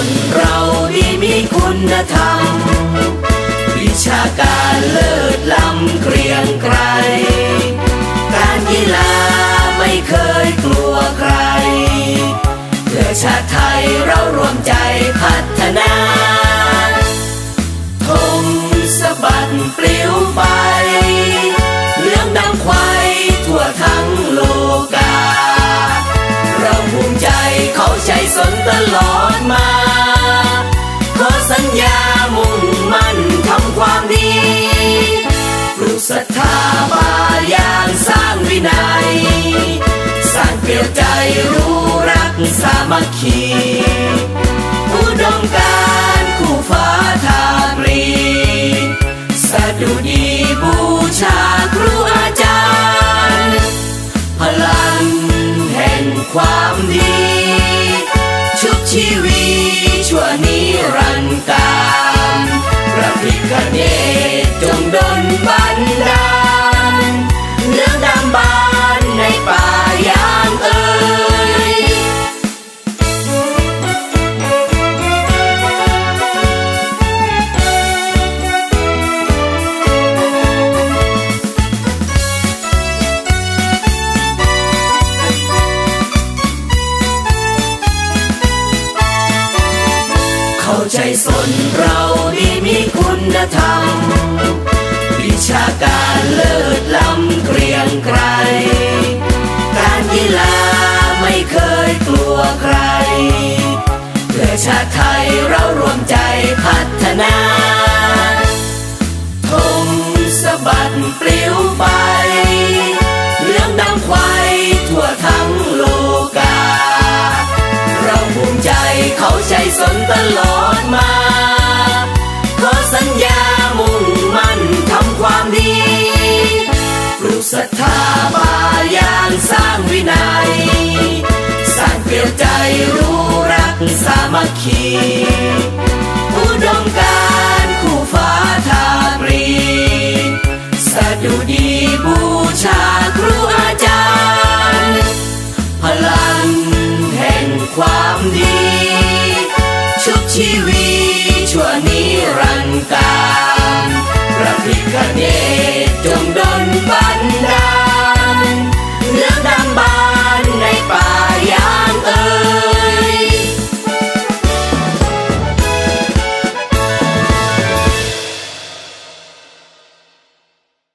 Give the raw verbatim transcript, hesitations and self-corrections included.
นเราดีมีคุณธรรมวิชาการเลิศล้ำเกรียงไกรการกีฬาไม่เคยกลัวใครเพื่อชาติไทยเรารวมใจพัฒนาธงสะบัดปลิวไปเหลืองดำควายทั่วทั้งโลกาเราภูมิใจเขาใจสนตลอดมาขอสัญญามุ่งมั่นทำความดีปลูกศรัทธาบาลยางสร้างวินัยสร้างเกลียวใจรู้รักสามัคคีอุดมการณ์คู่ฟ้าทาปรีสดุดีบูชาครูอาจารย์พลังแห่งความดีชุบชีวีชั่วนิรันดร์การพระพิฆเนศจงดลบันดาลเนื้อดำบานในป่ายางเอ่ยเข้าใจสนเราดีมีคุณธรรมวิชาการเลิศล้ำเกรียงไกรการกีฬาไม่เคยกลัวใครเพื่อชาติไทยเรารวมใจพัฒนาธงสะบัดปลิวไปเหลืองดำควายทั่วทั้งโลกาเราภูมิใจเขาใจสนตลอดมาขอสัญญามุ่งมั่นทำความดีปลูกศรัทธาบาลยางสร้างวินัยสร้างเกลียวใจรู้รักสามัคคี